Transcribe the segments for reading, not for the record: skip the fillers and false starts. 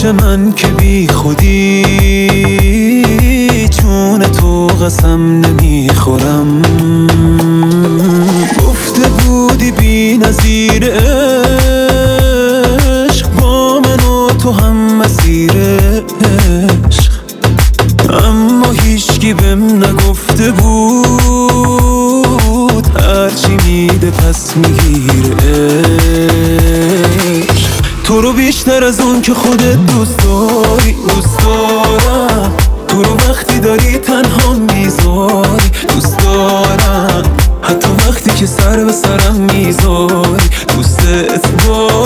من که بی خودی چون تو قسم نمیخورم. گفته بودی بی نظیر عشق با من و تو هم مسیر عشق، اما هیچکی بهم نگفته بود هرچی میده پس میگیره عشق. تو رو بیشتر از اون که خودت دوست داری دوست دارم، تو رو وقتی داری تنها میذاری دوست دارم، حتی وقتی که سر به سرم میذاری دوستت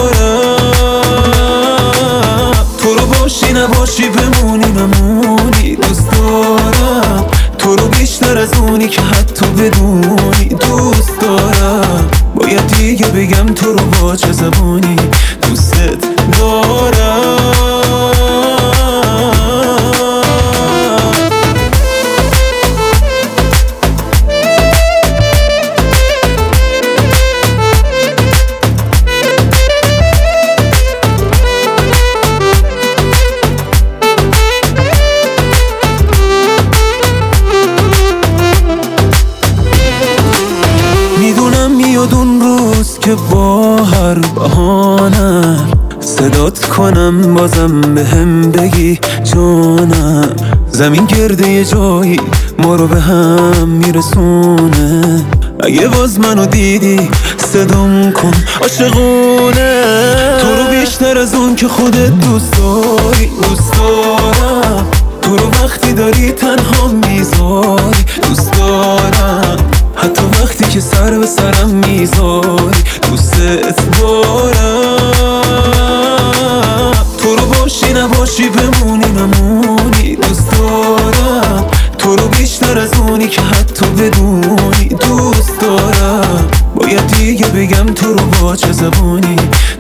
دارم. تو رو باشی نباشی بمونی نمونی دوست دارم، تو رو بیشتر از اونی که حتی بدونی دوست دارم. باید دیگه بگم تو رو با چه زبانی دوستت دارم. میدونم میاد اون روز که با هر بهانه صدات کنم بازم بهم بگی جانم، زمین گرده یه جایی ما رو به هم میرسونه. اگه باز منو دیدی صدام کن عاشقونه. تو رو بیشتر از اون که خودت دوست داری دوست دارم، تو رو وقتی داری تنها میذاری دوست دارم، حتی وقتی که سر به سرم میذاری دوستت دارم. تو رو باشی نباشی بمونی نمونی دوست دارم، تو رو بیشتر از اونی که حتی بدونی دوست دارم. باید دیگه بگم تو رو با چه زبانی